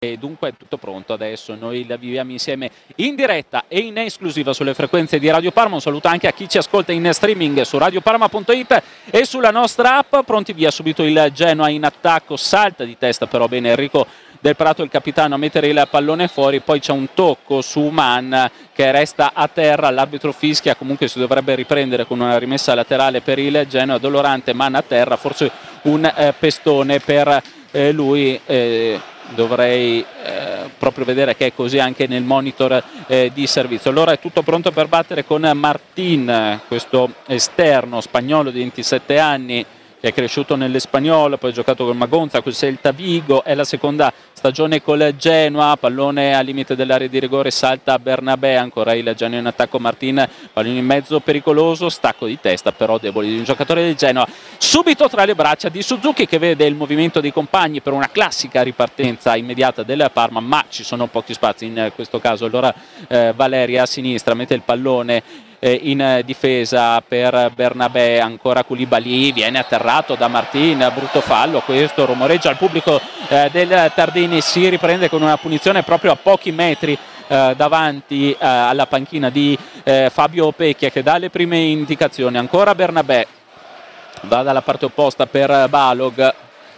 E dunque è tutto pronto adesso, noi la viviamo insieme in diretta e in esclusiva sulle frequenze di Radio Parma. Un saluto anche a chi ci ascolta in streaming su radioparma.it e sulla nostra app. Pronti via, subito il Genoa in attacco, salta di testa però bene Enrico Del Prato, il capitano, a mettere il pallone fuori. Poi c'è un tocco su Man che resta a terra, l'arbitro fischia, comunque si dovrebbe riprendere con una rimessa laterale per il Genoa. Dolorante, Man a terra, forse un pestone per lui. Dovrei proprio vedere che è così anche nel monitor di servizio. Allora è tutto pronto per battere con Martín, questo esterno spagnolo di 27 anni che è cresciuto nell'Espagnol, poi ha giocato con Magonza, con Celta Vigo, è la seconda stagione col Genoa. Pallone al limite dell'area di rigore, salta Bernabé, ancora il Genoa in attacco, Martín, pallone in mezzo pericoloso, stacco di testa però debole di un giocatore del Genoa, subito tra le braccia di Suzuki che vede il movimento dei compagni per una classica ripartenza immediata del Parma, ma ci sono pochi spazi in questo caso. Allora Valeri a sinistra mette il pallone in difesa per Bernabé, ancora Koulibaly, viene atterrato da Martín, brutto fallo questo, rumoreggia al pubblico del Tardini, si riprende con una punizione proprio a pochi metri davanti alla panchina di Fabio Pecchia, che dà le prime indicazioni. Ancora Bernabé, va dalla parte opposta per Balog,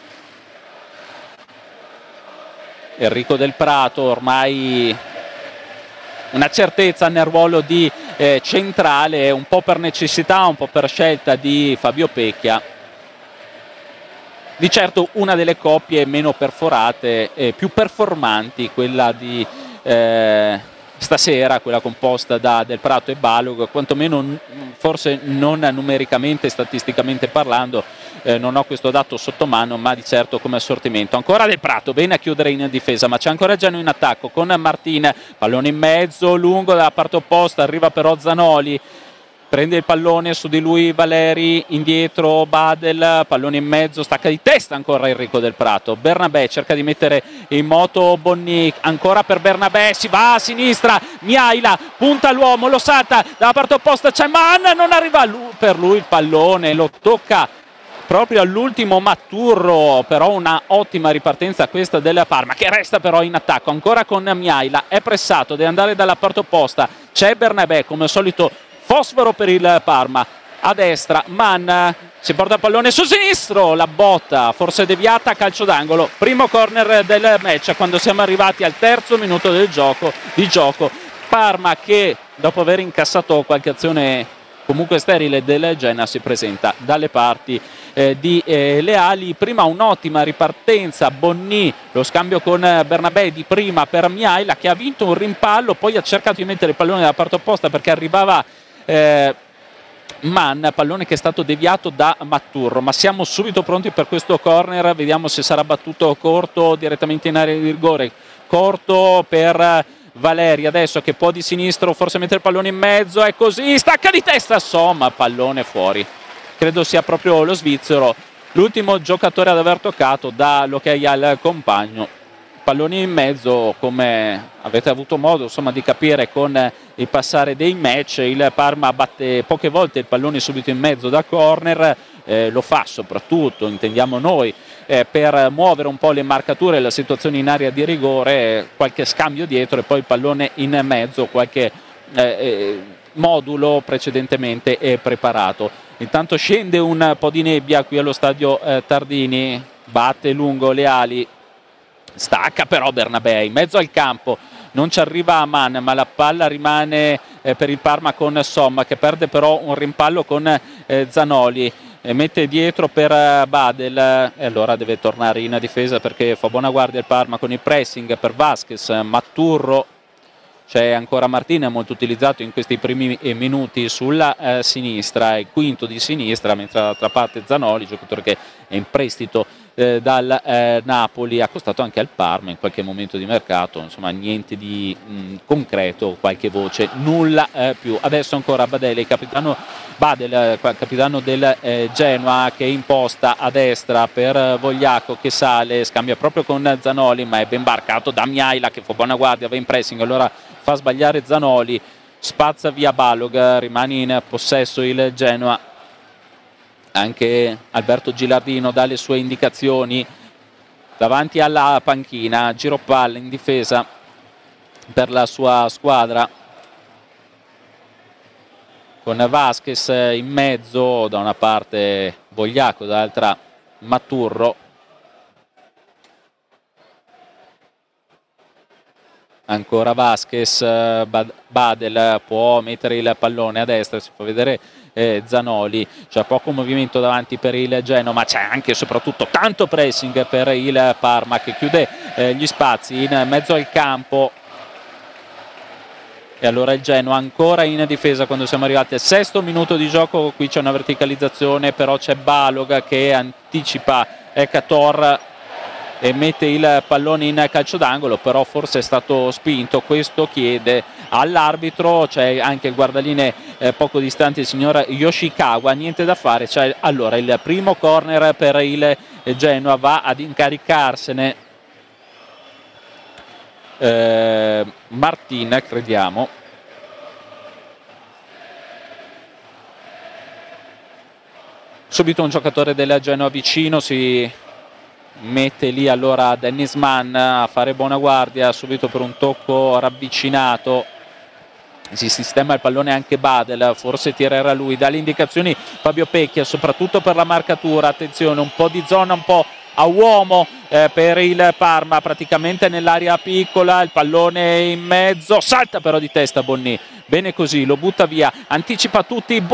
Enrico Del Prato, ormai una certezza nel ruolo di centrale, un po' per necessità, un po' per scelta di Fabio Pecchia. Di certo una delle coppie meno perforate e più performanti, quella di stasera, quella composta da Del Prato e Balog, quantomeno forse non numericamente, statisticamente parlando, non ho questo dato sotto mano, ma di certo come assortimento. Ancora Del Prato, bene a chiudere in difesa, ma c'è ancora Genoa in attacco con Martín, pallone in mezzo, lungo dalla parte opposta, arriva però Zanoli, prende il pallone, su di lui Valeri, indietro Badel, pallone in mezzo, stacca di testa ancora Enrico Del Prato. Bernabé cerca di mettere in moto Bonni, ancora per Bernabé, si va a sinistra, Miaila punta l'uomo, lo salta, dalla parte opposta c'è Man, non arriva per lui il pallone, lo tocca proprio all'ultimo Maturro, però una ottima ripartenza questa della Parma, che resta però in attacco ancora con Miaila, è pressato, deve andare dalla parte opposta, c'è Bernabé come al solito, fosforo per il Parma, a destra Man si porta il pallone su sinistro, la botta forse deviata, calcio d'angolo, primo corner del match quando siamo arrivati al terzo minuto del gioco. Parma che dopo aver incassato qualche azione comunque sterile del Genoa si presenta dalle parti di Leali. Prima un'ottima ripartenza, Bonni, lo scambio con Bernabé di prima per Miaila che ha vinto un rimpallo, poi ha cercato di mettere il pallone dalla parte opposta perché arrivava Man, pallone che è stato deviato da Maturro, ma siamo subito pronti per questo corner, vediamo se sarà battuto corto direttamente in area di rigore, corto per Valeri adesso che può di sinistro forse mettere il pallone in mezzo, è così, stacca di testa Somma, pallone fuori, credo sia proprio lo svizzero l'ultimo giocatore ad aver toccato, dà l'ok al compagno. Palloni in mezzo, come avete avuto modo insomma di capire con il passare dei match, il Parma batte poche volte il pallone subito in mezzo da corner, lo fa soprattutto, intendiamo noi, per muovere un po' le marcature e la situazione in area di rigore, qualche scambio dietro e poi il pallone in mezzo, qualche modulo precedentemente preparato. Intanto scende un po' di nebbia qui allo stadio Tardini, batte lungo le ali, stacca però Bernabé in mezzo al campo, non ci arriva a Man, ma la palla rimane per il Parma con Somma che perde però un rimpallo con Zanoli, mette dietro per Badel e allora deve tornare in difesa perché fa buona guardia il Parma con il pressing per Vasquez, Maturro, c'è ancora Martín, molto utilizzato in questi primi minuti sulla sinistra, il quinto di sinistra, mentre dall'altra parte Zanoli, giocatore che è in prestito dal Napoli, ha costato anche al Parma in qualche momento di mercato, insomma niente di concreto, qualche voce, nulla più. Adesso ancora Badel, capitano del Genoa, che imposta a destra per Vogliacco che sale, scambia proprio con Zanoli ma è ben barcato da Miaila che fa buona guardia, va in pressing, allora fa sbagliare Zanoli, spazza via Balog, rimane in possesso il Genoa. Anche Alberto Gilardino dà le sue indicazioni, davanti alla panchina, giro palla in difesa per la sua squadra, con Vasquez in mezzo, da una parte Bogliaco, dall'altra Maturro. Ancora Vasquez, Badel può mettere il pallone a destra, si fa vedere Zanoli, c'è poco movimento davanti per il Genoa, ma c'è anche e soprattutto tanto pressing per il Parma, che chiude gli spazi in mezzo al campo. E allora il Genoa ancora in difesa quando siamo arrivati al 6° minuto di gioco. Qui c'è una verticalizzazione, però c'è Balog che anticipa Ekator e mette il pallone in calcio d'angolo, però forse è stato spinto. Questo chiede all'arbitro, c'è anche il guardaline poco distante, il signor Yoshikawa, niente da fare. C'è allora il primo corner per il Genoa, va ad incaricarsene Martin, crediamo. Subito un giocatore del Genoa vicino, si mette lì allora Dennis Mann a fare buona guardia, subito per un tocco ravvicinato si sistema il pallone anche Badel, forse tirerà lui, dà le indicazioni Fabio Pecchia soprattutto per la marcatura. Attenzione, un po' di zona, un po' a uomo per il Parma, praticamente nell'area piccola, il pallone in mezzo, salta però di testa Bonni, bene così, lo butta via, anticipa tutti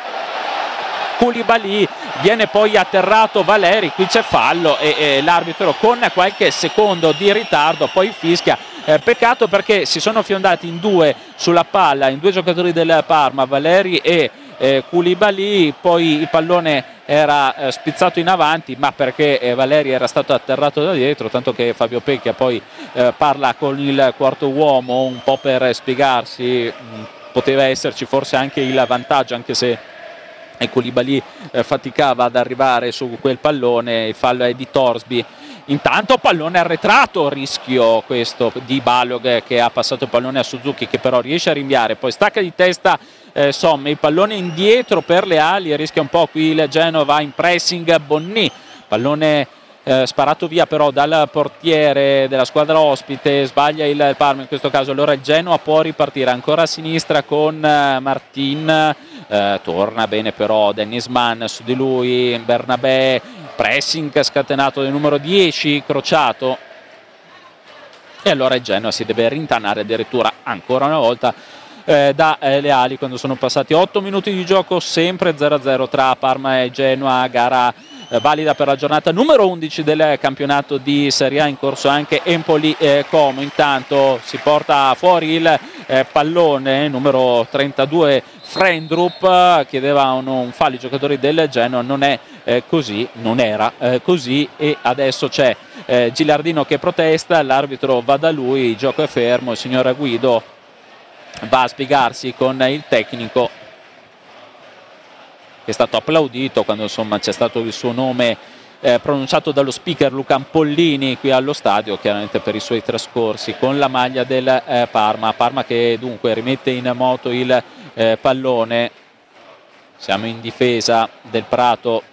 Koulibaly, viene poi atterrato Valeri, qui c'è fallo e l'arbitro con qualche secondo di ritardo poi fischia. Peccato perché si sono fiondati in due sulla palla, in due giocatori del Parma, Valeri e Koulibaly, poi il pallone era spizzato in avanti, ma perché Valeri era stato atterrato da dietro, tanto che Fabio Pecchia poi parla con il quarto uomo un po' per spiegarsi. Poteva esserci forse anche il vantaggio, anche se Koulibaly faticava ad arrivare su quel pallone. Il fallo è di Torsby. Intanto pallone arretrato, rischio questo di Balog che ha passato il pallone a Suzuki, che però riesce a rinviare, poi stacca di testa Somme, il pallone indietro per le ali, rischia un po' qui il Genova in pressing. Bonni, pallone sparato via però dal portiere della squadra ospite, sbaglia il Parma in questo caso. Allora il Genoa può ripartire ancora a sinistra con Martin, torna bene però Dennis Mann su di lui, Bernabé, pressing scatenato del numero 10 Crociato, e allora il Genoa si deve rintanare addirittura ancora una volta da le ali quando sono passati 8 minuti di gioco, sempre 0-0 tra Parma e Genoa, gara valida per la giornata numero 11 del campionato di Serie A, in corso anche Empoli Como. Intanto si porta fuori il pallone, numero 32 Frendrup, chiedevano un fallo i giocatori del Genoa, non è così, non era così, e adesso c'è Gilardino che protesta, l'arbitro va da lui, il gioco è fermo, il signor Guido va a spiegarsi con il tecnico, che è stato applaudito quando insomma c'è stato il suo nome pronunciato dallo speaker Luca Ampollini qui allo stadio, chiaramente per i suoi trascorsi con la maglia del Parma che dunque rimette in moto il pallone. Siamo in difesa del Prato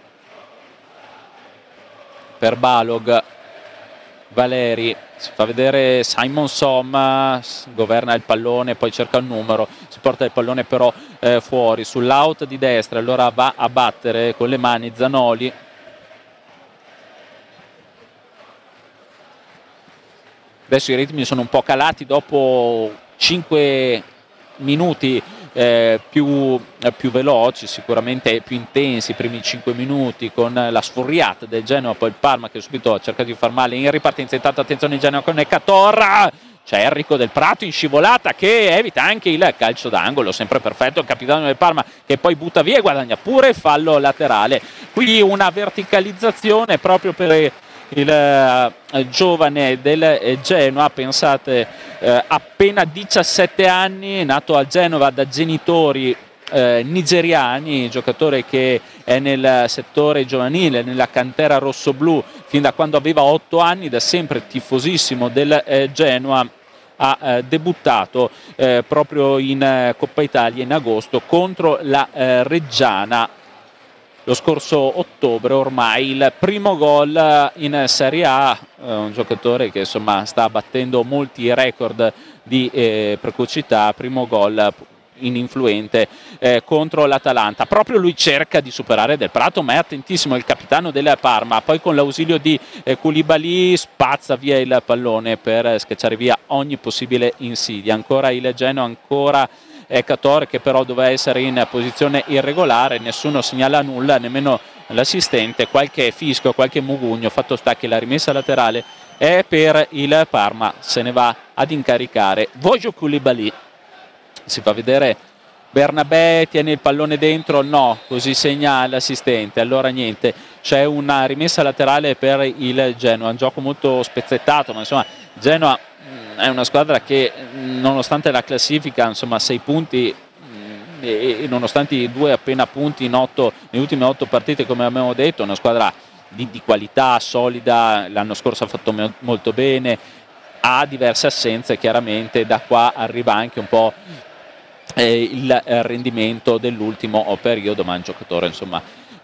per Balog, Valeri, si fa vedere Simon Somma, governa il pallone, poi cerca il numero, si porta il pallone però fuori sull'out di destra, allora va a battere con le mani Zanoli. Adesso i ritmi sono un po' calati dopo 5 minuti più veloci, sicuramente più intensi i primi 5 minuti con la sfuriata del Genoa, poi il Parma che subito ha cercato di far male in ripartenza. Intanto attenzione il Genoa con Ekator, c'è Enrico del Prato in scivolata che evita anche il calcio d'angolo, sempre perfetto il capitano del Parma che poi butta via e guadagna pure il fallo laterale. Qui una verticalizzazione proprio per il giovane del Genoa, pensate, appena 17 anni, nato a Genova da genitori nigeriani, giocatore che è nel settore giovanile, nella cantera rossoblù fin da quando aveva 8 anni, da sempre tifosissimo del Genoa. Ha debuttato proprio in Coppa Italia in agosto contro la Reggiana. lo scorso ottobre ormai. Il primo gol in Serie A, un giocatore che insomma sta battendo molti record di precocità, primo gol ininfluente contro l'Atalanta. Proprio lui cerca di superare Del Prato, ma è attentissimo il capitano della Parma, poi con l'ausilio di Koulibaly spazza via il pallone per scacciare via ogni possibile insidia. Ancora il Genoa, ancora Cator, che però doveva essere in posizione irregolare, nessuno segnala nulla, nemmeno l'assistente, qualche fischio, qualche mugugno. Fatto sta che la rimessa laterale è per il Parma, se ne va ad incaricare Vojo Koulibaly. Si fa vedere Bernabé, tiene il pallone dentro, no, così segna l'assistente. Allora niente, c'è una rimessa laterale per il Genoa, un gioco molto spezzettato, ma insomma Genoa è una squadra che nonostante la classifica, insomma 6 punti e nonostante i 2 appena punti nelle ultime 8 partite, come abbiamo detto, è una squadra di qualità solida. L'anno scorso ha fatto molto bene, ha diverse assenze, chiaramente da qua arriva anche un po' il rendimento dell'ultimo periodo, ma è un giocatore insomma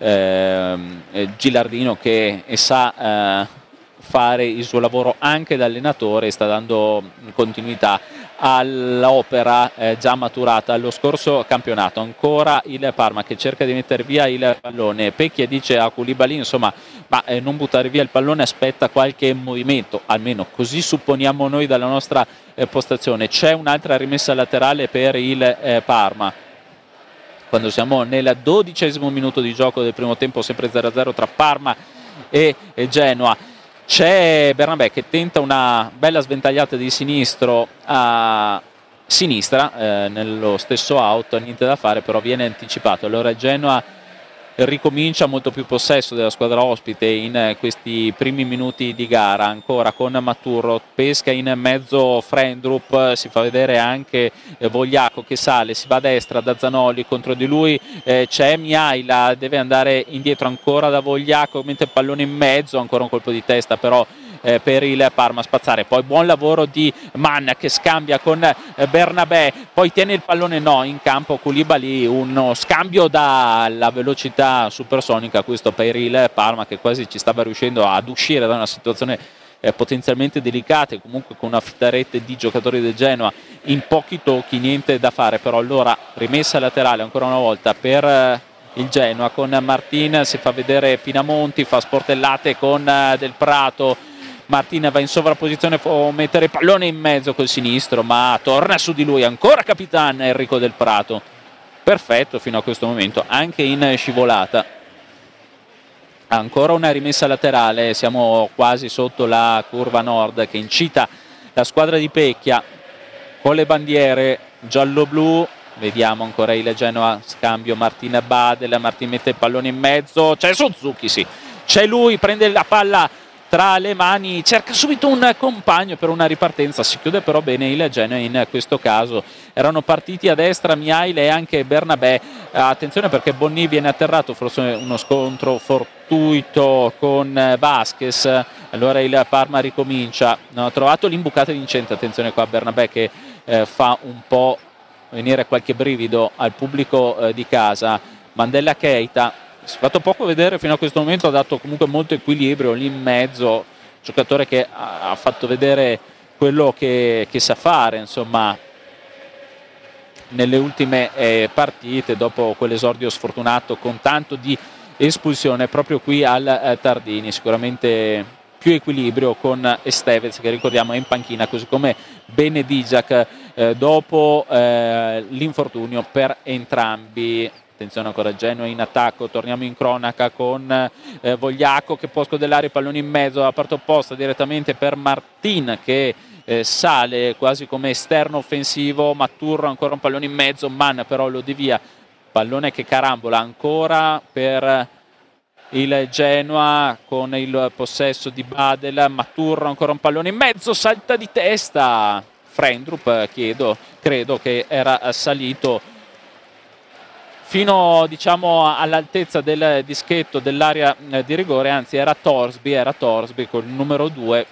Gilardino che sa fare il suo lavoro anche da allenatore, sta dando continuità all'opera già maturata lo scorso campionato. Ancora il Parma che cerca di mettere via il pallone, Pecchia dice a Koulibaly insomma ma non buttare via il pallone, aspetta qualche movimento, almeno così supponiamo noi dalla nostra postazione. C'è un'altra rimessa laterale per il Parma quando siamo nel 12° minuto di gioco del primo tempo, sempre 0-0 tra Parma e Genoa. C'è Bernabé che tenta una bella sventagliata di sinistro a sinistra nello stesso out, niente da fare, però viene anticipato. Allora Genoa ricomincia molto più possesso della squadra ospite in questi primi minuti di gara, ancora con Maturro, pesca in mezzo Frendrup, si fa vedere anche Vogliaco che sale, si va a destra da Zanoli, contro di lui c'è Miaila, deve andare indietro ancora da Vogliaco, mette il pallone in mezzo, ancora un colpo di testa però per il Parma spazzare. Poi buon lavoro di Mann che scambia con Bernabé, poi tiene il pallone in campo Koulibaly, uno scambio dalla velocità supersonica, questo per il Parma che quasi ci stava riuscendo ad uscire da una situazione potenzialmente delicata, e comunque con una fitta-rete di giocatori del Genoa in pochi tocchi, niente da fare. Però allora rimessa laterale ancora una volta per il Genoa con Martin, si fa vedere Pinamonti, fa sportellate con Del Prato. Martin va in sovrapposizione, può mettere il pallone in mezzo col sinistro, ma torna su di lui ancora Capitan Enrico Del Prato, perfetto fino a questo momento, anche in scivolata. Ancora una rimessa laterale, siamo quasi sotto la curva nord che incita la squadra di Pecchia con le bandiere giallo-blu. Vediamo ancora il Genoa, scambio Martin Badel, Martin mette il pallone in mezzo, c'è Suzuki, sì, c'è lui, prende la palla tra le mani, cerca subito un compagno per una ripartenza, si chiude però bene il Genoa in questo caso. Erano partiti a destra Miaile e anche Bernabé, attenzione perché Bonni viene atterrato, forse uno scontro fortuito con Vasquez. Allora il Parma ricomincia, ha trovato l'imbucata vincente, attenzione qua Bernabé che fa un po' venire qualche brivido al pubblico di casa. Mandella Keita si è fatto poco vedere fino a questo momento, ha dato comunque molto equilibrio lì in mezzo, giocatore che ha fatto vedere quello che sa fare insomma nelle ultime partite, dopo quell'esordio sfortunato con tanto di espulsione proprio qui al Tardini. Sicuramente più equilibrio con Estevez che ricordiamo è in panchina, così come Benedigiac dopo l'infortunio per entrambi. Attenzione ancora Genoa in attacco, torniamo in cronaca con Vogliaco che può scodellare il pallone in mezzo alla parte opposta direttamente per Martin che sale quasi come esterno offensivo. Maturro ancora un pallone in mezzo, Mann però lo devia, pallone che carambola ancora per il Genoa con il possesso di Badel. Maturro ancora un pallone in mezzo, salta di testa Frendrup, credo che era salito fino all'altezza del dischetto dell'area di rigore, anzi era Torsby con il numero 2,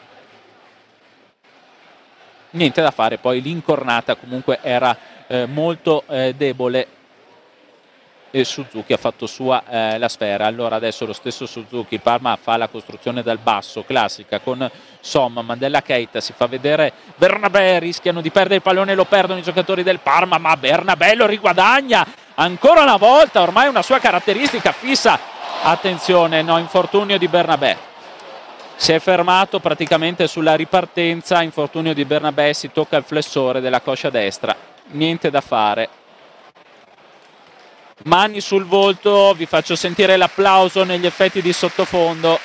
niente da fare, poi l'incornata comunque era molto debole. e Suzuki ha fatto sua la sfera. Allora adesso lo stesso Suzuki, il Parma fa la costruzione dal basso classica con Somma, Mandela Keita, si fa vedere Bernabé, rischiano di perdere il pallone, lo perdono i giocatori del Parma, ma Bernabé lo riguadagna ancora una volta, ormai una sua caratteristica fissa. Attenzione, no, infortunio di Bernabé, si è fermato praticamente sulla ripartenza, infortunio di Bernabé, si tocca il flessore della coscia destra, niente da fare. Mani sul volto, vi faccio sentire l'applauso negli effetti di sottofondo.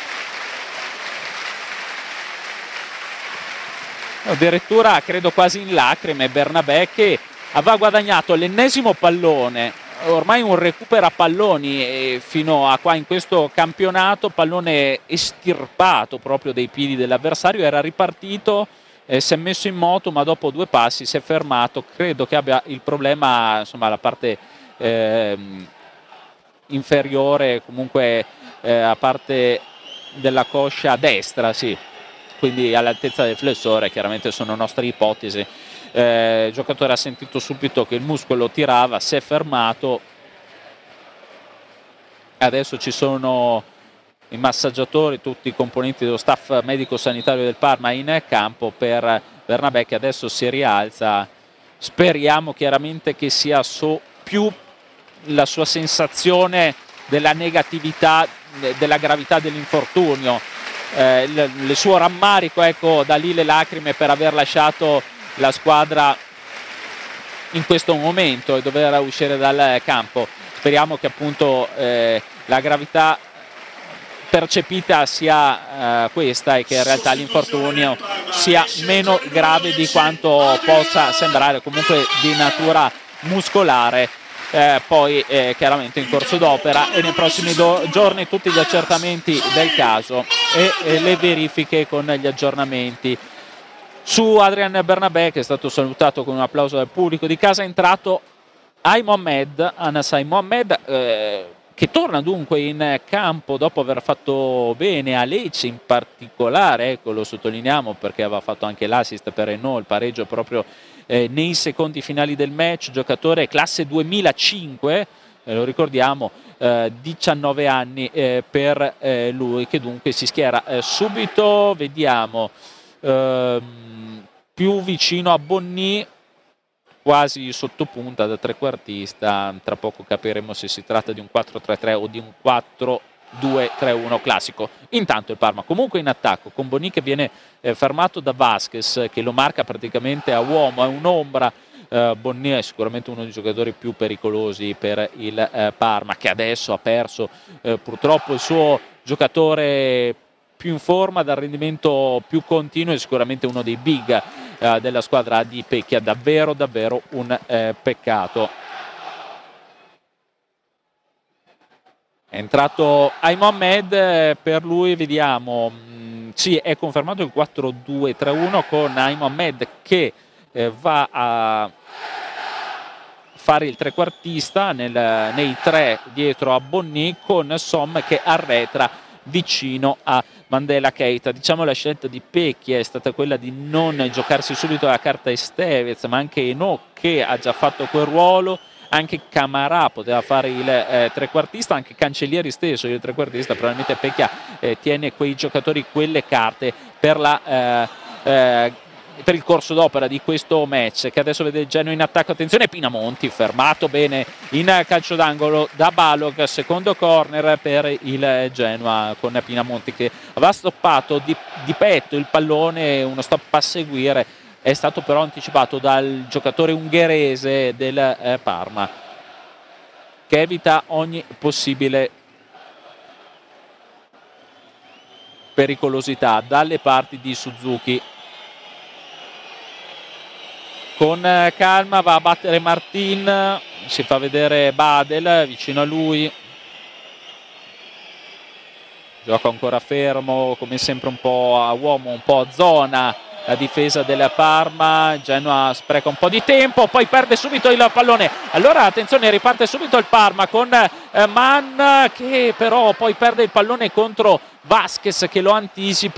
Addirittura credo quasi in lacrime Bernabé, che aveva guadagnato l'ennesimo pallone, ormai un recupera palloni fino a qua in questo campionato, pallone estirpato proprio dai piedi dell'avversario, era ripartito, si è messo in moto, ma dopo 2 passi si è fermato. Credo che abbia il problema, insomma, la parte inferiore, comunque a parte della coscia destra, sì, quindi all'altezza del flessore. Chiaramente sono nostre ipotesi. Il giocatore ha sentito subito che il muscolo tirava, si è fermato, adesso ci sono i massaggiatori, tutti i componenti dello staff medico sanitario del Parma in campo per Bernabé, che adesso si rialza. Speriamo chiaramente che sia più la sua sensazione della negatività, della gravità dell'infortunio, il suo rammarico, ecco, da lì le lacrime per aver lasciato la squadra in questo momento e dover uscire dal campo. Speriamo che appunto la gravità percepita sia questa, e che in realtà l'infortunio sia meno grave di quanto possa sembrare, comunque di natura muscolare. Poi chiaramente in corso d'opera, e nei prossimi giorni tutti gli accertamenti del caso e le verifiche con gli aggiornamenti. Su Adrian Bernabé, che è stato salutato con un applauso dal pubblico di casa, è entrato Anasai Mohamed, che torna dunque in campo dopo aver fatto bene a Lecce in particolare, ecco, lo sottolineiamo perché aveva fatto anche l'assist per Renault, il pareggio proprio nei secondi finali del match. Giocatore classe 2005, lo ricordiamo, 19 anni per lui, che dunque si schiera subito, vediamo, più vicino a Bonny, quasi sottopunta da trequartista. Tra poco capiremo se si tratta di un 4-3-3 o di un 4-2-3-1 classico. Intanto il Parma comunque in attacco, con Bonny che viene fermato da Vasquez, che lo marca praticamente a uomo, è un'ombra. Bonny è sicuramente uno dei giocatori più pericolosi per il Parma, che adesso ha perso purtroppo il suo giocatore più in forma, dal rendimento più continuo, e sicuramente uno dei big della squadra di Pecchia. Davvero un peccato. È entrato Mohamed, per lui vediamo, sì, è confermato il 4-2-3-1 con Mohamed che va a fare il trequartista nei 3 dietro a Bonny, con Som che arretra vicino a Mandela Keita. Diciamo la scelta di Pecchia è stata quella di non giocarsi subito la carta Estevez, ma anche Eno, che ha già fatto quel ruolo, anche Camarà poteva fare il trequartista, anche Cancellieri stesso il trequartista. Probabilmente Pecchia tiene quei giocatori, quelle carte per il corso d'opera di questo match, che adesso vede il Genoa in attacco. Attenzione, Pinamonti fermato bene in calcio d'angolo da Balog, secondo corner per il Genoa, con Pinamonti che aveva stoppato di petto il pallone, uno stop a seguire è stato però anticipato dal giocatore ungherese del Parma, che evita ogni possibile pericolosità dalle parti di Suzuki. Con calma va a battere Martin, si fa vedere Badel vicino a lui, gioca ancora fermo, come sempre un po' a uomo, un po' a zona la difesa del Parma. Genoa spreca un po' di tempo, poi perde subito il pallone. Allora attenzione, riparte subito il Parma con Mann, che però poi perde il pallone contro Vasquez, che lo anticipa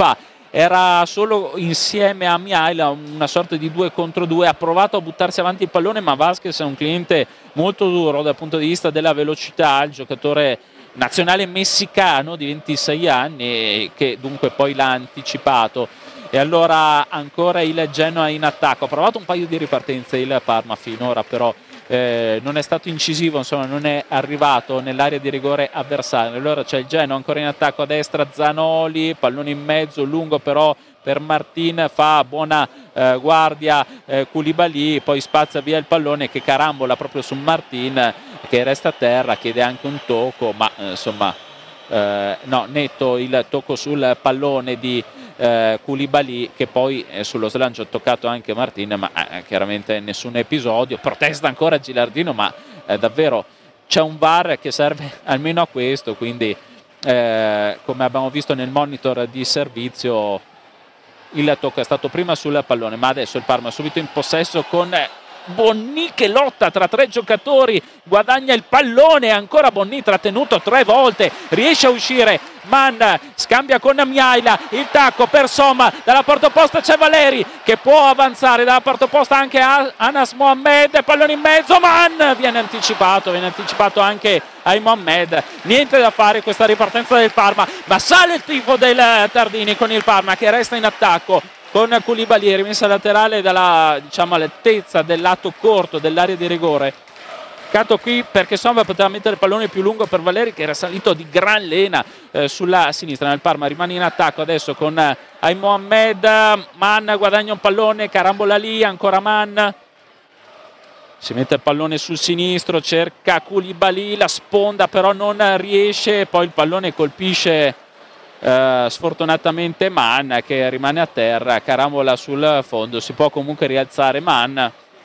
era solo insieme a Mihaila, una sorta di 2 contro 2, ha provato a buttarsi avanti il pallone, ma Vázquez è un cliente molto duro dal punto di vista della velocità, il giocatore nazionale messicano di 26 anni che dunque poi l'ha anticipato. E allora ancora il Genoa in attacco, ha provato un paio di ripartenze il Parma finora, però non è stato incisivo, insomma non è arrivato nell'area di rigore avversaria. Allora c'è il Genoa ancora in attacco a destra, Zanoli, pallone in mezzo, lungo però per Martin, fa buona guardia Koulibaly, poi spazza via il pallone che carambola proprio su Martin che resta a terra, chiede anche un tocco, ma insomma no, netto il tocco sul pallone di Koulibaly, che poi sullo slancio ha toccato anche Martin, ma chiaramente nessun episodio. Protesta ancora Gilardino, ma davvero c'è un VAR che serve almeno a questo, quindi come abbiamo visto nel monitor di servizio il tocco è stato prima sul pallone, ma adesso il Parma è subito in possesso con Bonni che lotta tra 3 giocatori, guadagna il pallone, ancora Bonni trattenuto 3 volte, riesce a uscire, Mann scambia con Mihaila, il tacco per Somma, dalla porta opposta c'è Valeri che può avanzare, dalla porta opposta anche Anas Mohamed, pallone in mezzo, Mann viene anticipato anche ai Mohamed, niente da fare questa ripartenza del Parma, ma sale il tifo del Tardini con il Parma che resta in attacco con Koulibaly, rimessa laterale dalla, diciamo, all'altezza del lato corto dell'area di rigore. Peccato qui perché Somma poteva mettere il pallone più lungo per Valeri che era salito di gran lena sulla sinistra. Nel Parma rimane in attacco adesso con Ay Mohamed, Mann guadagna un pallone, carambola lì, ancora Mann, si mette il pallone sul sinistro, cerca Koulibaly, la sponda però non riesce, poi il pallone colpisce sfortunatamente Mann che rimane a terra, carambola sul fondo, si può comunque rialzare Mann.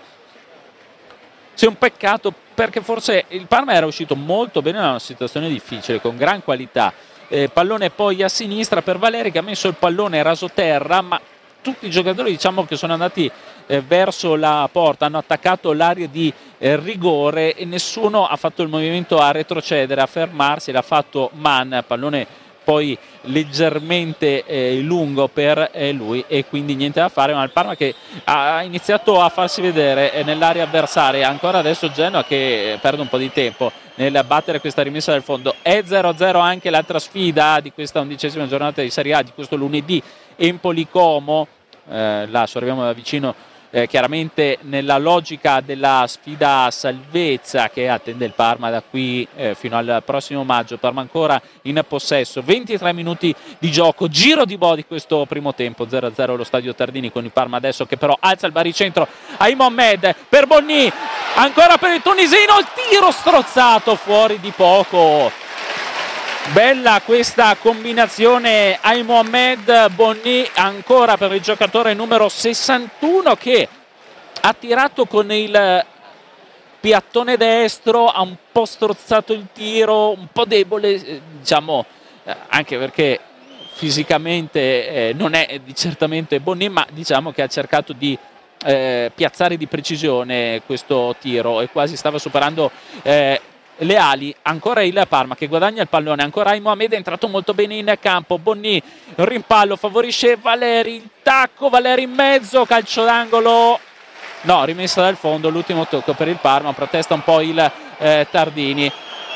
Sì, un peccato perché forse il Parma era uscito molto bene da una situazione difficile con gran qualità, pallone poi a sinistra per Valeri che ha messo il pallone raso terra, ma tutti i giocatori diciamo che sono andati verso la porta, hanno attaccato l'area di rigore e nessuno ha fatto il movimento a retrocedere, a fermarsi, l'ha fatto Mann, pallone poi leggermente lungo per lui e quindi niente da fare, ma il Parma che ha iniziato a farsi vedere nell'area avversaria, ancora adesso Genoa che perde un po' di tempo nel battere questa rimessa del fondo. È 0-0 anche l'altra sfida di questa 11ª giornata di Serie A di questo lunedì, Empoli-Como, la osserviamo da vicino chiaramente nella logica della sfida a salvezza che attende il Parma da qui fino al prossimo maggio. Parma ancora in possesso, 23 minuti di gioco, giro di boa di questo primo tempo, 0-0 lo stadio Tardini con il Parma adesso che però alza il baricentro, Ay Mohamed per Bonni, ancora per il tunisino, il tiro strozzato fuori di poco. Bella questa combinazione Ay Mohamed, Bonni, ancora per il giocatore numero 61 che ha tirato con il piattone destro, ha un po' strozzato il tiro, un po' debole, diciamo, anche perché fisicamente non è certamente Bonni, ma diciamo che ha cercato di piazzare di precisione questo tiro e quasi stava superando le ali. Ancora il Parma che guadagna il pallone, ancora Ay Mohamed è entrato molto bene in campo, Bonni, il rimpallo favorisce Valeri, il tacco, Valeri in mezzo, calcio d'angolo, no, rimessa dal fondo, l'ultimo tocco per il Parma, protesta un po' il Tardini.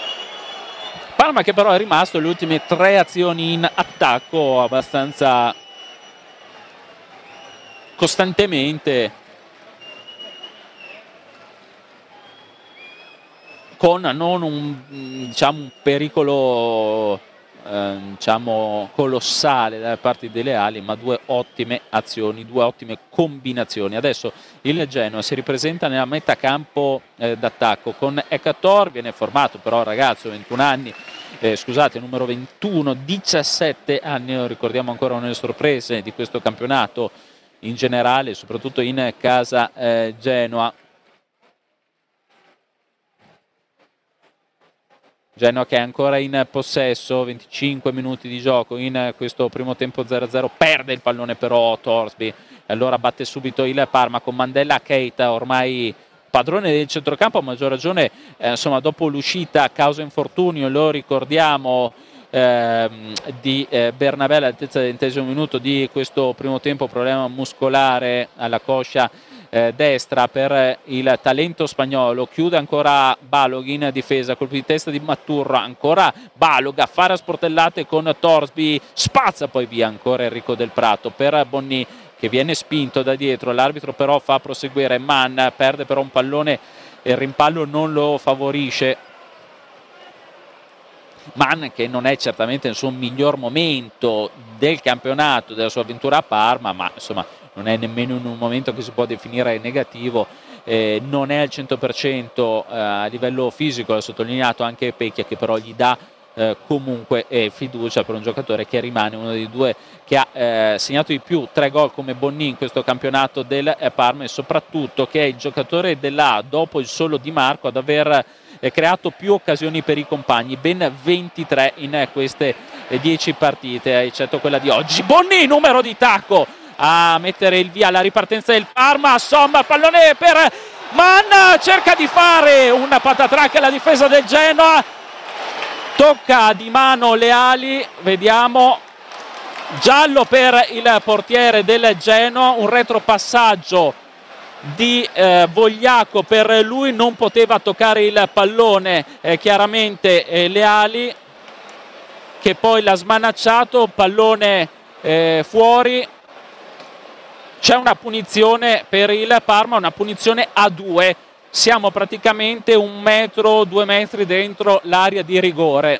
Parma che però è rimasto le ultime 3 azioni in attacco abbastanza costantemente, con non un pericolo colossale da parte delle ali, ma 2 ottime azioni, 2 ottime combinazioni. Adesso il Genoa si ripresenta nella metà campo d'attacco con Ekator, viene formato però ragazzo, 21 anni, numero 21, 17 anni, ricordiamo ancora una delle sorprese di questo campionato in generale, soprattutto in casa Genoa. Genoa che è ancora in possesso, 25 minuti di gioco in questo primo tempo 0-0, perde il pallone però Torsby, allora batte subito il Parma con Mandela Keita, ormai padrone del centrocampo, a maggior ragione dopo l'uscita a causa infortunio, lo ricordiamo, di Bernabé all'altezza del 20° minuto di questo primo tempo, problema muscolare alla coscia destra per il talento spagnolo. Chiude ancora Balog in difesa, colpi di testa di Maturro, ancora Balog a fare a sportellate con Torsby, spazza poi via ancora Enrico Del Prato per Bonny che viene spinto da dietro, l'arbitro però fa proseguire Mann, perde però un pallone e il rimpallo non lo favorisce. Mann che non è certamente nel suo miglior momento del campionato, della sua avventura a Parma, ma insomma non è nemmeno in un momento che si può definire negativo, non è al 100% a livello fisico, l'ha sottolineato anche Pecchia, che però gli dà comunque fiducia per un giocatore che rimane uno dei due che ha segnato di più 3 gol come Bonny in questo campionato del Parma, e soprattutto che è il giocatore dell'A dopo il solo Di Marco ad aver creato più occasioni per i compagni, ben 23 in queste 10 partite, eccetto quella di oggi. Bonny, numero di tacco a mettere il via alla ripartenza del Parma. Somma, pallone per Mann, cerca di fare una patatracca alla difesa del Genoa, tocca di mano le ali, vediamo, giallo per il portiere del Genoa, un retropassaggio di Vogliacco per lui, non poteva toccare il pallone chiaramente le ali, che poi l'ha smanacciato, pallone fuori. C'è una punizione per il Parma, una punizione a 2, siamo praticamente 1 metro, 2 metri dentro l'area di rigore.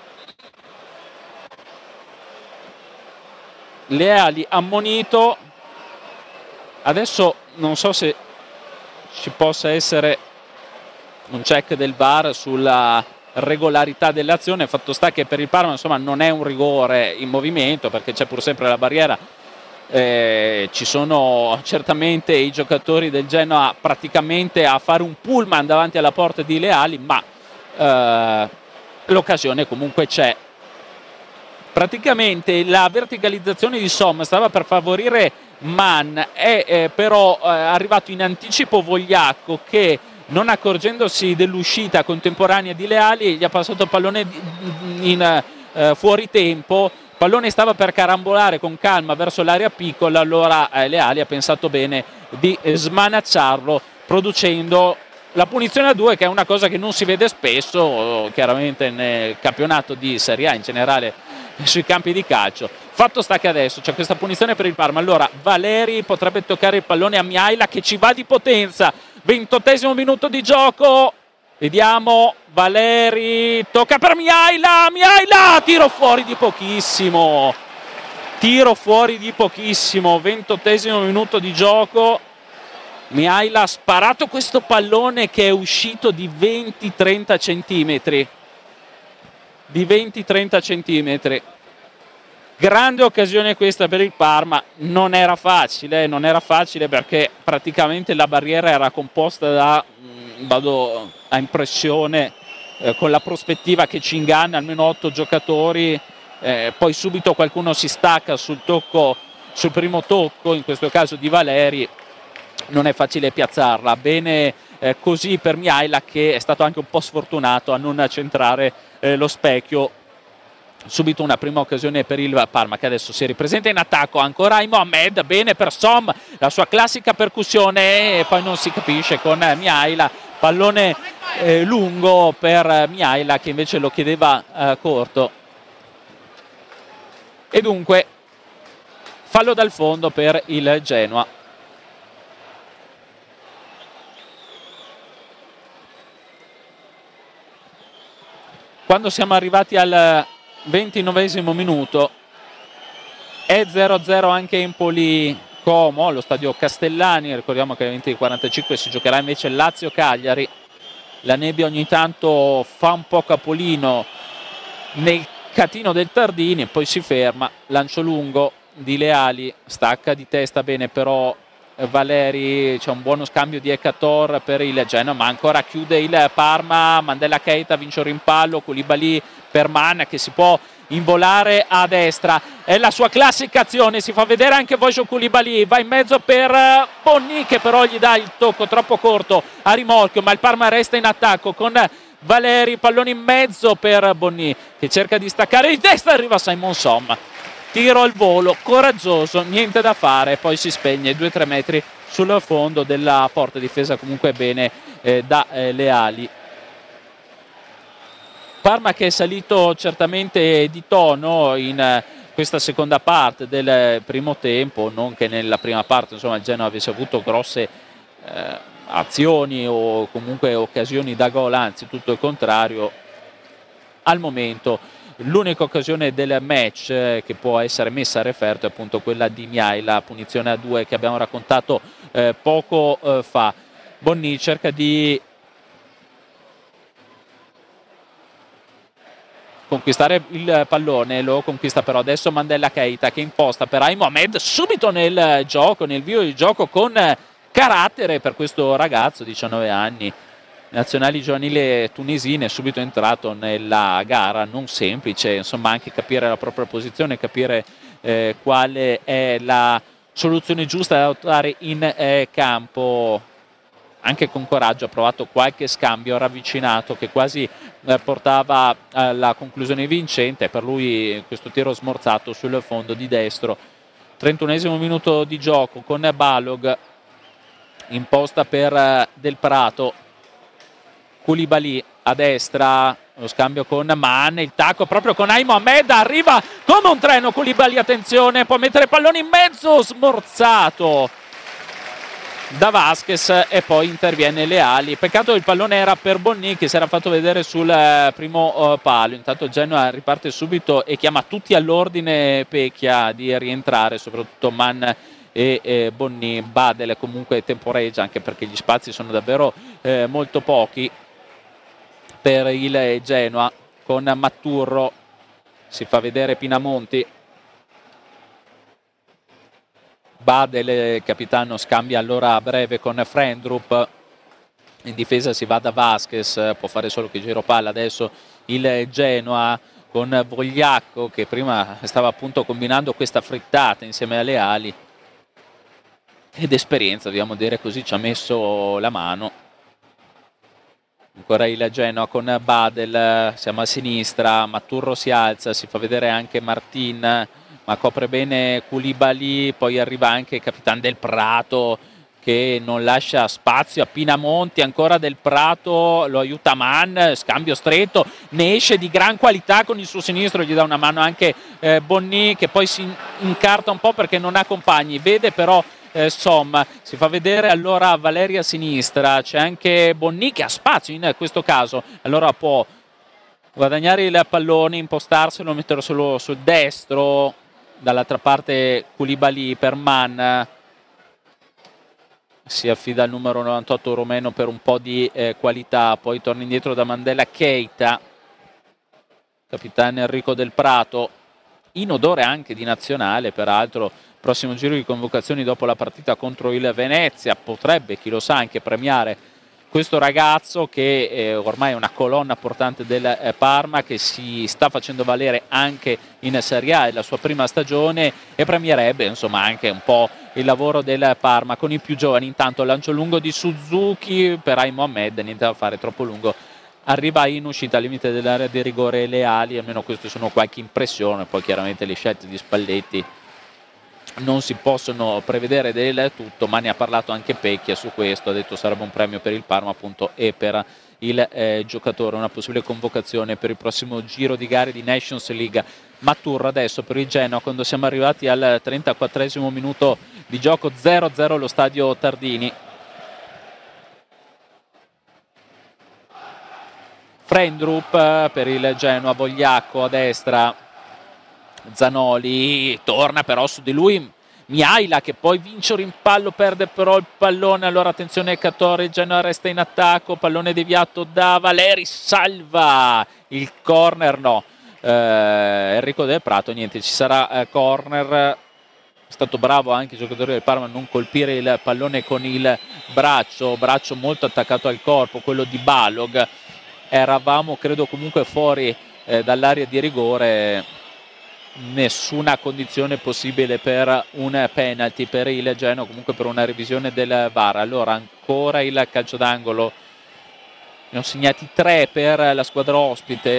Leali ammonito, adesso non so se ci possa essere un check del VAR sulla regolarità dell'azione, fatto sta che per il Parma insomma non è un rigore in movimento perché c'è pur sempre la barriera, ci sono certamente i giocatori del Genoa praticamente a fare un pullman davanti alla porta di Leali, ma l'occasione comunque c'è. Praticamente la verticalizzazione di Somma stava per favorire Mann, è però arrivato in anticipo Vogliacco che, non accorgendosi dell'uscita contemporanea di Leali, gli ha passato il pallone in fuori tempo. Il pallone stava per carambolare con calma verso l'area piccola, allora Leali ha pensato bene di smanacciarlo, producendo la punizione a 2, che è una cosa che non si vede spesso chiaramente nel campionato di Serie A, in generale sui campi di calcio. Fatto sta che adesso c'è questa punizione per il Parma, allora Valeri potrebbe toccare il pallone a Mihaila che ci va di potenza, 28° minuto di gioco, vediamo, Valeri tocca per Mihaila, tiro fuori di pochissimo, 28° minuto di gioco. Mihaila ha sparato questo pallone che è uscito di 20-30 centimetri. Grande occasione questa per il Parma, non era facile perché praticamente la barriera era composta da, vado a impressione, con la prospettiva che ci inganna, almeno 8 giocatori, poi subito qualcuno si stacca sul primo tocco, in questo caso di Valeri, non è facile piazzarla. Bene così per Mihaila, che è stato anche un po' sfortunato a non centrare lo specchio. Subito una prima occasione per il Parma, che adesso si ripresenta in attacco, ancora Mohamed, bene per Som, la sua classica percussione, e poi non si capisce con Mihaila, pallone lungo per Mihaila che invece lo chiedeva corto, e dunque fallo dal fondo per il Genoa. Quando siamo arrivati al 29° minuto è 0-0 anche Empoli-Como allo stadio Castellani. Ricordiamo che alle 20:45 si giocherà invece Lazio-Cagliari. La nebbia ogni tanto fa un po' capolino nel catino del Tardini e poi si ferma. Lancio lungo di Leali, stacca di testa bene però Valeri, c'è un buono scambio di Ekator per il Genoa, ma ancora chiude il Parma. Mandela Keita vince un rimpallo, Koulibaly per Mann che si può involare a destra, è la sua classica azione, si fa vedere anche Vojo Koulibaly, va in mezzo per Bonny che però gli dà il tocco troppo corto a rimorchio, ma il Parma resta in attacco con Valeri, pallone in mezzo per Bonny che cerca di staccare di testa, arriva Simon Somma, tiro al volo, coraggioso, niente da fare, poi si spegne 2-3 metri sul fondo della porta, difesa comunque bene da Leali. Parma che è salito certamente di tono in questa seconda parte del primo tempo, non che nella prima parte insomma il Genoa avesse avuto grosse azioni o comunque occasioni da gol, anzi tutto il contrario. Al momento l'unica occasione del match che può essere messa a referto è appunto quella di Miai, la punizione a 2 che abbiamo raccontato poco fa. Bonny cerca di conquistare il pallone, lo conquista però adesso Mandela Keita che imposta per Mohamed subito nel gioco, nel vio di gioco con carattere per questo ragazzo, 19 anni, nazionali giovanili tunisine, subito entrato nella gara, non semplice, insomma anche capire la propria posizione, capire quale è la soluzione giusta da adottare in campo. Anche con coraggio ha provato qualche scambio ravvicinato che quasi portava alla conclusione vincente, per lui questo tiro smorzato sul fondo di destro. 31esimo minuto di gioco con Balog imposta per Del Prato, Koulibaly a destra, lo scambio con Mann, il tacco proprio con Mohamed, arriva come un treno Koulibaly, attenzione, può mettere pallone in mezzo, smorzato da Vasquez e poi interviene Leali. Peccato il pallone era per Bonny che si era fatto vedere sul primo palo. Intanto Genoa riparte subito e chiama tutti all'ordine Pecchia di rientrare, soprattutto Mann e Bonny. Badel comunque temporeggia anche perché gli spazi sono davvero molto pochi per il Genoa. Con Matturro si fa vedere Pinamonti. Badel, capitano, scambia allora a breve con Frendrup, in difesa si va da Vasquez, può fare solo che giro palla adesso il Genoa con Vogliacco che prima stava appunto combinando questa frittata insieme alle ali, ed esperienza, dobbiamo dire così, ci ha messo la mano. Ancora il Genoa con Badel, siamo a sinistra, Matturro si alza, si fa vedere anche Martin, ma copre bene Koulibaly, poi arriva anche il capitano Del Prato che non lascia spazio a Pinamonti, ancora Del Prato, lo aiuta Mann, scambio stretto, ne esce di gran qualità con il suo sinistro, gli dà una mano anche Bonny che poi si incarta un po' perché non ha compagni, vede però Somma, si fa vedere allora Valeri a sinistra, c'è anche Bonny che ha spazio in questo caso, allora può guadagnare il pallone, impostarselo, metterselo sul destro. Dall'altra parte Koulibaly per Mann, si affida al numero 98 rumeno per un po' di qualità, poi torna indietro da Mandela Keita, capitano Enrico Del Prato, in odore anche di nazionale peraltro, prossimo giro di convocazioni dopo la partita contro il Venezia, potrebbe, chi lo sa, anche premiare questo ragazzo che ormai è una colonna portante del Parma, che si sta facendo valere anche in Serie A, è la sua prima stagione e premierebbe insomma anche un po' il lavoro del Parma con i più giovani. Intanto lancio lungo di Suzuki per Mohamed, niente da fare, troppo lungo, arriva in uscita al limite dell'area di rigore Leali, almeno queste sono qualche impressione, poi chiaramente le scelte di Spalletti non si possono prevedere del tutto, ma ne ha parlato anche Pecchia su questo, ha detto sarebbe un premio per il Parma appunto e per il giocatore, una possibile convocazione per il prossimo giro di gare di Nations League. Matturro adesso per il Genoa quando siamo arrivati al 34esimo minuto di gioco, 0-0 allo stadio Tardini. Frendrup per il Genoa, Vogliacco a destra, Zanoli torna però su di lui Miaila che poi vince un rimpallo, perde però il pallone, allora attenzione Cattore, il Genoa resta in attacco, pallone deviato da Valeri, salva il corner, no, Enrico Del Prato, niente, ci sarà corner. È stato bravo anche il giocatore del Parma a non colpire il pallone con il braccio molto attaccato al corpo, quello di Balog. Eravamo credo comunque fuori dall'area di rigore, nessuna condizione possibile per un penalty per il Genoa, comunque per una revisione del VAR. Allora ancora il calcio d'angolo ne ho segnati 3 per la squadra ospite.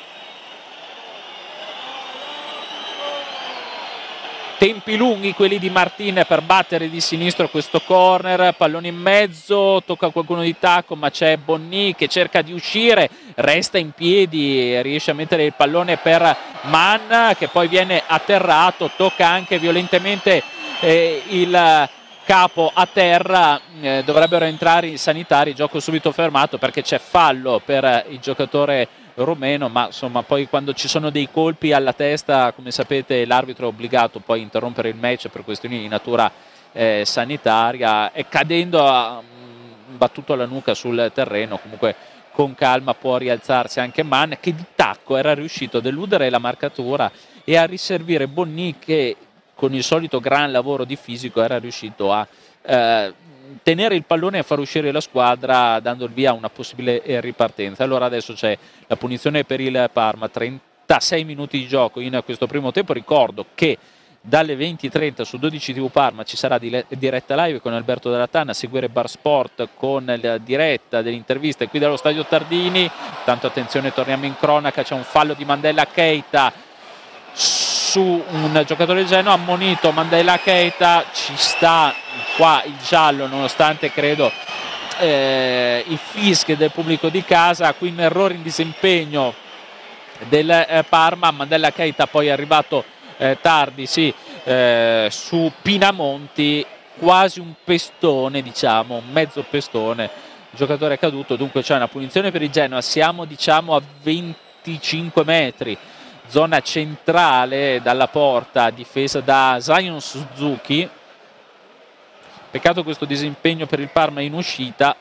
Tempi lunghi quelli di Martin per battere di sinistro questo corner, pallone in mezzo, tocca a qualcuno di tacco, ma c'è Bonny che cerca di uscire, resta in piedi, riesce a mettere il pallone per Mann che poi viene atterrato, tocca anche violentemente il capo a terra, dovrebbero entrare i sanitari, gioco subito fermato perché c'è fallo per il giocatore rumeno, ma insomma poi quando ci sono dei colpi alla testa, come sapete, l'arbitro è obbligato poi a interrompere il match per questioni di natura sanitaria, e cadendo battuto alla nuca sul terreno, comunque con calma può rialzarsi anche Mann, che di tacco era riuscito ad eludere la marcatura e a riservire Bonny, che con il solito gran lavoro di fisico era riuscito a tenere il pallone e far uscire la squadra, dando il via a una possibile ripartenza. Allora adesso c'è la punizione per il Parma, 36 minuti di gioco in questo primo tempo. Ricordo che dalle 20:30 su 12 TV Parma ci sarà diretta live con Alberto Della Tanna, a seguire Bar Sport con la diretta delle interviste qui dallo stadio Tardini. Tanto attenzione, torniamo in cronaca, c'è un fallo di Mandela Keita su un giocatore del Genoa, ammonito Mandela Keita, ci sta qua il giallo nonostante credo il fischio del pubblico di casa, qui un errore in disimpegno del Parma. Mandela Keita poi è arrivato tardi su Pinamonti, quasi un pestone, diciamo un mezzo pestone, il giocatore è caduto, dunque c'è una punizione per il Genoa. Siamo diciamo a 25 metri, zona centrale dalla porta, difesa da Zion Suzuki. Peccato questo disimpegno per il Parma in uscita,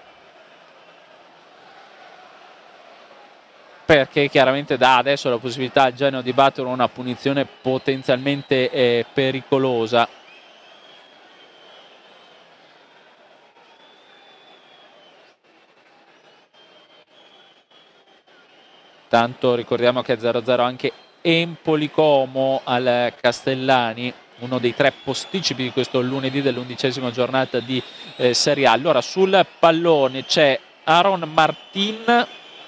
perché chiaramente dà adesso la possibilità al Genoa di battere una punizione potenzialmente pericolosa. Tanto ricordiamo che è 0-0 anche Empoli-Como al Castellani, uno dei 3 posticipi di questo lunedì dell'11ª giornata di Serie A. Allora sul pallone c'è Aaron Martin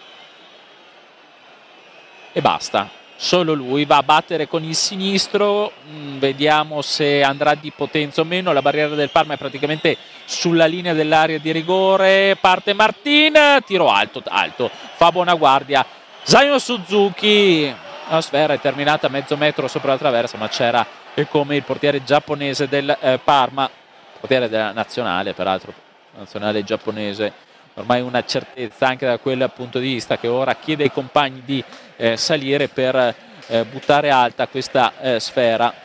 e basta, solo lui va a battere con il sinistro, vediamo se andrà di potenza o meno. La barriera del Parma è praticamente sulla linea dell'area di rigore, parte Martin, tiro alto, fa buona guardia Zion Suzuki, la sfera è terminata a mezzo metro sopra la traversa, ma c'era come il portiere giapponese del Parma, portiere della nazionale peraltro, nazionale giapponese, ormai una certezza anche da quel punto di vista, che ora chiede ai compagni di salire per buttare alta questa sfera.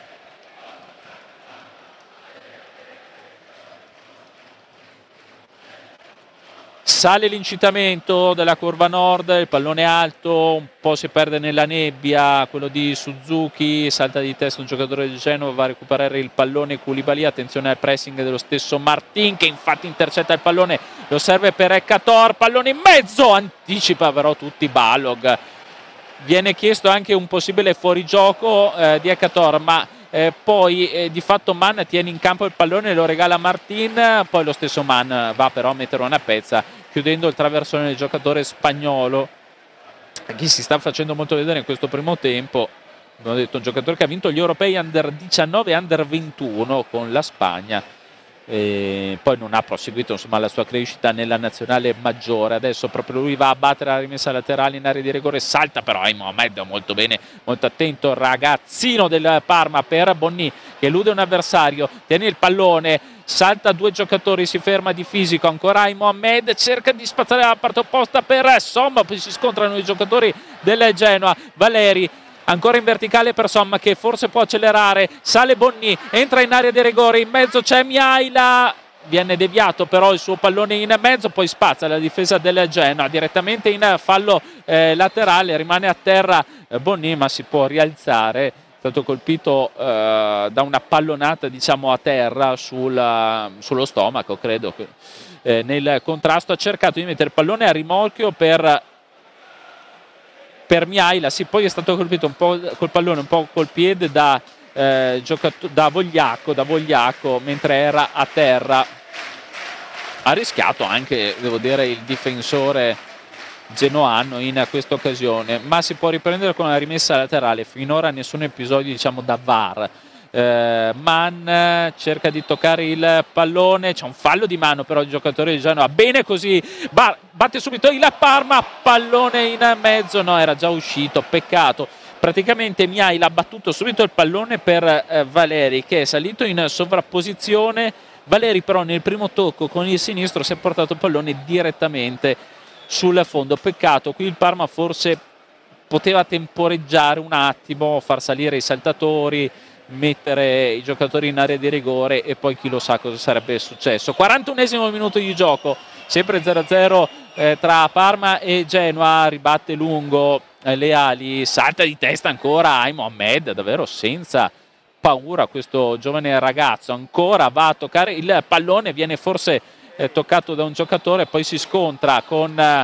Sale l'incitamento della curva nord, il pallone alto, un po' si perde nella nebbia, quello di Suzuki, salta di testa un giocatore del Genoa, va a recuperare il pallone Koulibaly, attenzione al pressing dello stesso Martin che infatti intercetta il pallone, lo serve per Ekator, pallone in mezzo, anticipa però tutti Balog. Viene chiesto anche un possibile fuorigioco di Ekator, ma poi di fatto Mann tiene in campo il pallone, lo regala a Martin, poi lo stesso Mann va però a mettere una pezza, chiudendo il traversone del giocatore spagnolo, che si sta facendo molto vedere in questo primo tempo. Abbiamo detto un giocatore che ha vinto gli europei under 19 e under 21 con la Spagna, e poi non ha proseguito insomma la sua crescita nella nazionale maggiore. Adesso proprio lui va a battere la rimessa laterale in area di rigore, salta però Mohamed molto bene, molto attento ragazzino del Parma per Bonny che elude un avversario, tiene il pallone, salta 2 giocatori, si ferma di fisico ancora Mohamed, cerca di spazzare la parte opposta per Somma, poi si scontrano i giocatori del Genoa, Valeri ancora in verticale per Somma che forse può accelerare, sale Bonny, entra in area di rigore, in mezzo c'è Miaila, viene deviato però il suo pallone in mezzo, poi spazza la difesa del Genoa direttamente in fallo laterale, rimane a terra Bonny ma si può rialzare, è stato colpito da una pallonata diciamo a terra sullo stomaco credo, nel contrasto ha cercato di mettere il pallone a rimorchio per Miaila, sì, poi è stato colpito un po' col pallone, un po' col piede da Vogliacco mentre era a terra. ha rischiato anche, devo dire, il difensore genoano in questa occasione, ma si può riprendere con la rimessa laterale. Finora nessun episodio, diciamo, da VAR. Mann cerca di toccare il pallone, c'è un fallo di mano però il giocatore di Genoa, bene così, batte subito il Parma, pallone in mezzo, no, era già uscito, peccato. Praticamente Mihail ha battuto subito il pallone per Valeri, che è salito in sovrapposizione. Valeri però nel primo tocco con il sinistro si è portato il pallone direttamente sul fondo. Peccato, qui il Parma forse poteva temporeggiare un attimo, far salire i saltatori, mettere i giocatori in area di rigore e poi chi lo sa cosa sarebbe successo. 41esimo minuto di gioco, sempre 0-0 tra Parma e Genoa. Ribatte lungo le ali, salta di testa ancora Ai Mohamed, davvero senza paura questo giovane ragazzo, ancora va a toccare il pallone, viene forse toccato da un giocatore, poi si scontra con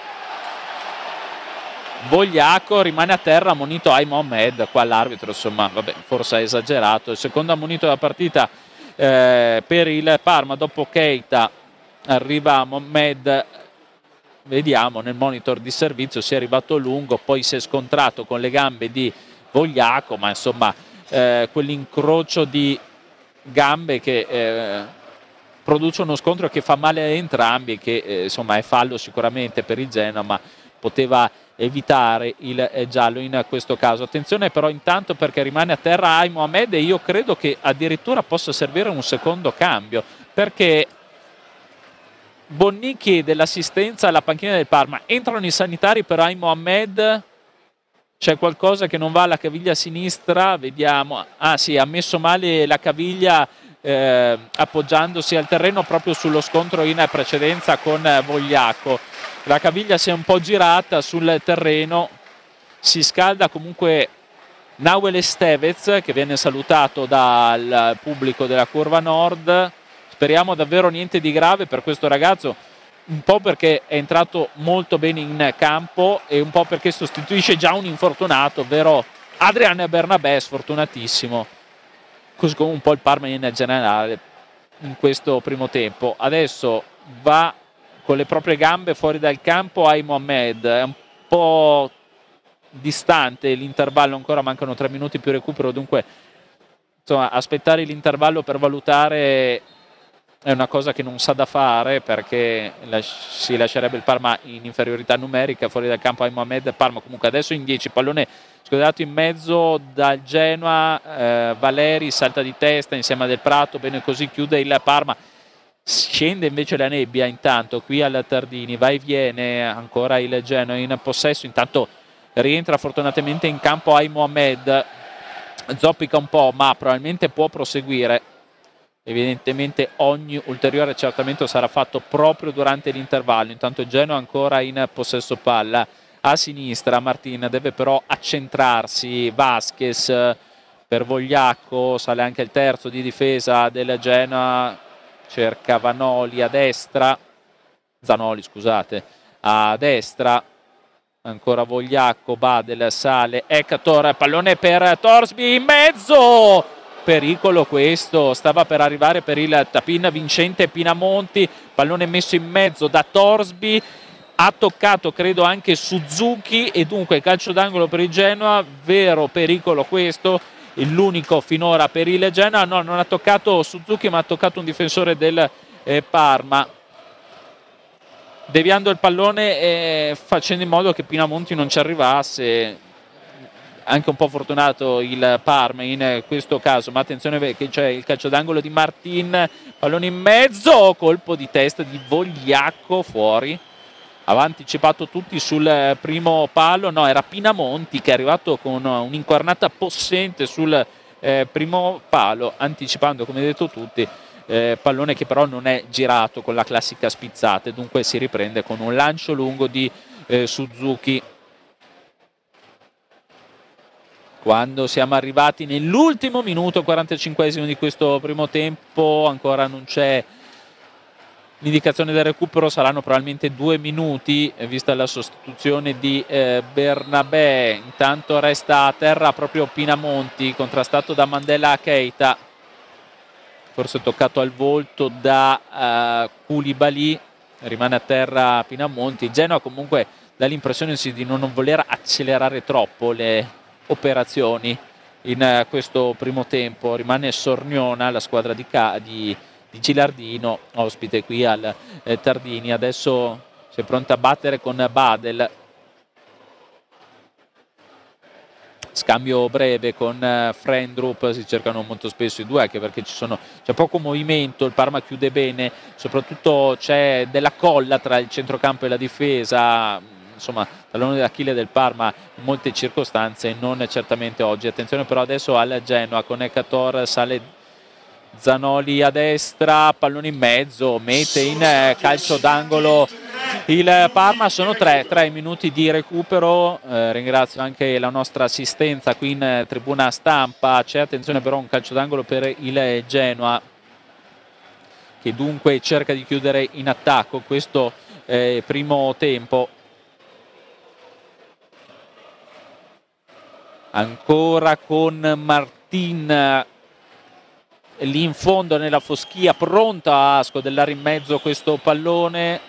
Vogliacco, rimane a terra, ammonito Ai Mohamed. Qua l'arbitro, insomma, vabbè, forse ha esagerato. Il secondo ammonito della partita per il Parma. Dopo Keita arriva Mohamed, vediamo nel monitor di servizio, si è arrivato lungo, poi si è scontrato con le gambe di Vogliacco, ma insomma quell'incrocio di gambe che produce uno scontro che fa male a entrambi, che insomma è fallo sicuramente per il Genoa, ma poteva evitare il giallo in questo caso. Attenzione però intanto, perché rimane a terra Ai Mohamed e io credo che addirittura possa servire un secondo cambio, perché Bonni chiede l'assistenza alla panchina del Parma, entrano i sanitari per Ai Mohamed, c'è qualcosa che non va alla caviglia sinistra, vediamo, sì, ha messo male la caviglia appoggiandosi al terreno proprio sullo scontro in precedenza con Vogliacco. La caviglia si è un po' girata sul terreno, si scalda comunque Nauel Estevez, che viene salutato dal pubblico della curva nord. Speriamo davvero niente di grave per questo ragazzo, un po' perché è entrato molto bene in campo e un po' perché sostituisce già un infortunato, ovvero Adrian Bernabé, sfortunatissimo, così come un po' il Parma in generale in questo primo tempo. Adesso va con le proprie gambe fuori dal campo Ai Mohamed, è un po' distante l'intervallo, ancora mancano 3 minuti più recupero, dunque insomma aspettare l'intervallo per valutare è una cosa che non sa da fare, perché si lascerebbe il Parma in inferiorità numerica. Fuori dal campo Ai Mohamed, Parma comunque adesso in 10, pallone scodato in mezzo dal Genoa, Valeri salta di testa insieme a Del Prato, bene così, chiude il Parma. Scende invece la nebbia intanto qui al Tardini, va e viene ancora il Genoa in possesso, intanto rientra fortunatamente in campo Ai Mohamed, zoppica un po' ma probabilmente può proseguire. Evidentemente ogni ulteriore accertamento sarà fatto proprio durante l'intervallo. Intanto il Genoa ancora in possesso palla a sinistra, Martin deve però accentrarsi, Vasquez per Vogliacco, sale anche il terzo di difesa del Genoa, cerca Zanoli, scusate, a destra, ancora Vogliacco, Badel, sale, Hector, pallone per Torsby in mezzo, pericolo questo, stava per arrivare per il tapin vincente Pinamonti, pallone messo in mezzo da Torsby, ha toccato credo anche Suzuki e dunque calcio d'angolo per il Genoa, vero pericolo questo, l'unico finora per il Genoa. No, non ha toccato Suzuki ma ha toccato un difensore del Parma, deviando il pallone e facendo in modo che Pinamonti non ci arrivasse. Anche un po' fortunato il Parma in questo caso, ma attenzione che c'è il calcio d'angolo di Martin, pallone in mezzo, colpo di testa di Vogliacco fuori, aveva anticipato tutti sul primo palo, no, era Pinamonti che è arrivato con un'inquarnata possente sul primo palo, anticipando come detto tutti, pallone che però non è girato con la classica spizzata, dunque si riprende con un lancio lungo di Suzuki. Quando siamo arrivati nell'ultimo minuto, 45esimo di questo primo tempo, ancora non c'è l'indicazione del recupero, saranno probabilmente 2 minuti vista la sostituzione di Bernabé. Intanto resta a terra proprio Pinamonti, contrastato da Mandela Keita. forse toccato al volto da Koulibaly, rimane a terra Pinamonti. Il Genoa comunque dà l'impressione di non voler accelerare troppo le operazioni in questo primo tempo. Rimane sorniona la squadra di Gilardino, ospite qui al Tardini. Adesso si è pronta a battere con Badel, scambio breve con Frendrup, si cercano molto spesso i due anche perché c'è poco movimento, il Parma chiude bene, soprattutto c'è della colla tra il centrocampo e la difesa, insomma tallone d'Achille del Parma in molte circostanze, non certamente oggi. Attenzione però adesso al Genoa con Ekator, sale Zanoli a destra, pallone in mezzo, mette in calcio d'angolo il Parma. Sono 3 minuti di recupero. Ringrazio anche la nostra assistenza qui in tribuna stampa. C'è attenzione però un calcio d'angolo per il Genoa, che dunque cerca di chiudere in attacco questo primo tempo. Ancora con Martin lì in fondo nella foschia, pronto a scodellare in mezzo questo pallone.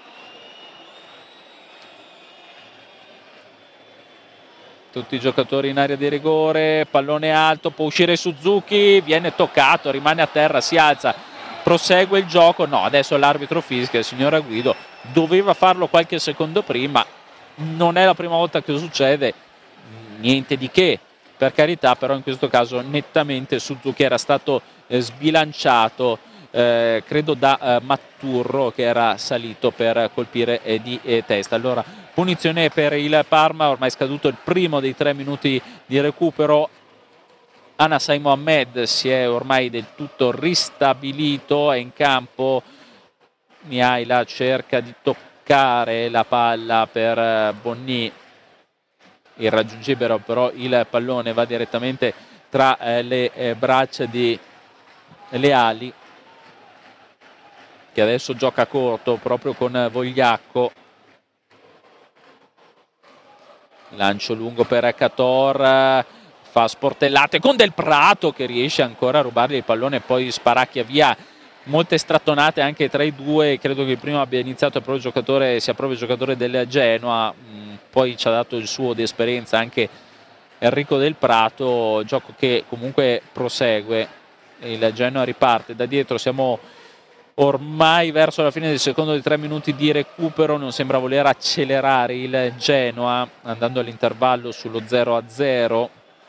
Tutti i giocatori in area di rigore, pallone alto, può uscire Suzuki, viene toccato, rimane a terra, si alza, prosegue il gioco. No, adesso l'arbitro fischia, il signor Guido doveva farlo qualche secondo prima, non è la prima volta che succede, niente di che, per carità, però in questo caso nettamente Suzuki era stato sbilanciato, credo da Matturro, che era salito per colpire di testa. Allora punizione per il Parma, ormai scaduto il primo dei 3 minuti di recupero. Anasai Mohamed si è ormai del tutto ristabilito, è in campo. Mihaila cerca di toccare la palla per Bonny, irraggiungibile però il pallone va direttamente tra le braccia di Leali, che adesso gioca corto proprio con Vogliacco. Lancio lungo per Ekator, fa sportellate con Del Prato che riesce ancora a rubargli il pallone e poi sparacchia via. Molte strattonate anche tra i due, credo che il primo abbia iniziato sia proprio il giocatore del Genoa, poi ci ha dato il suo di esperienza anche Enrico Del Prato, gioco che comunque prosegue. Il Genoa riparte da dietro, siamo ormai verso la fine del secondo dei 3 minuti di recupero, non sembra voler accelerare il Genoa andando all'intervallo sullo 0-0.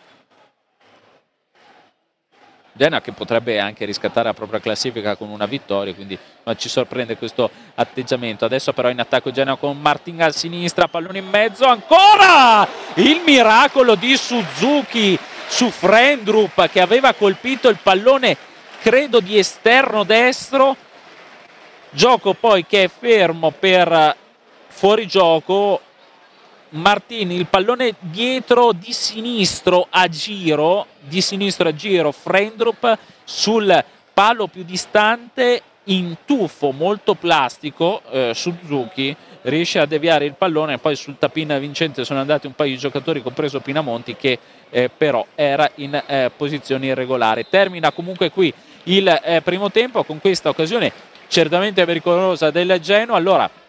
Genoa che potrebbe anche riscattare la propria classifica con una vittoria, quindi ma ci sorprende questo atteggiamento. Adesso però in attacco Genoa con Martin a sinistra, pallone in mezzo, ancora il miracolo di Suzuki su Frendrup, che aveva colpito il pallone credo di esterno destro, gioco poi che è fermo per fuorigioco. Martin, il pallone dietro di sinistro a giro, Frendrup sul palo più distante, in tuffo molto plastico, Suzuki riesce a deviare il pallone e poi sul tapin vincente sono andati un paio di giocatori, compreso Pinamonti, che però era in posizione irregolare. Termina comunque qui il primo tempo con questa occasione certamente pericolosa del Genoa. Allora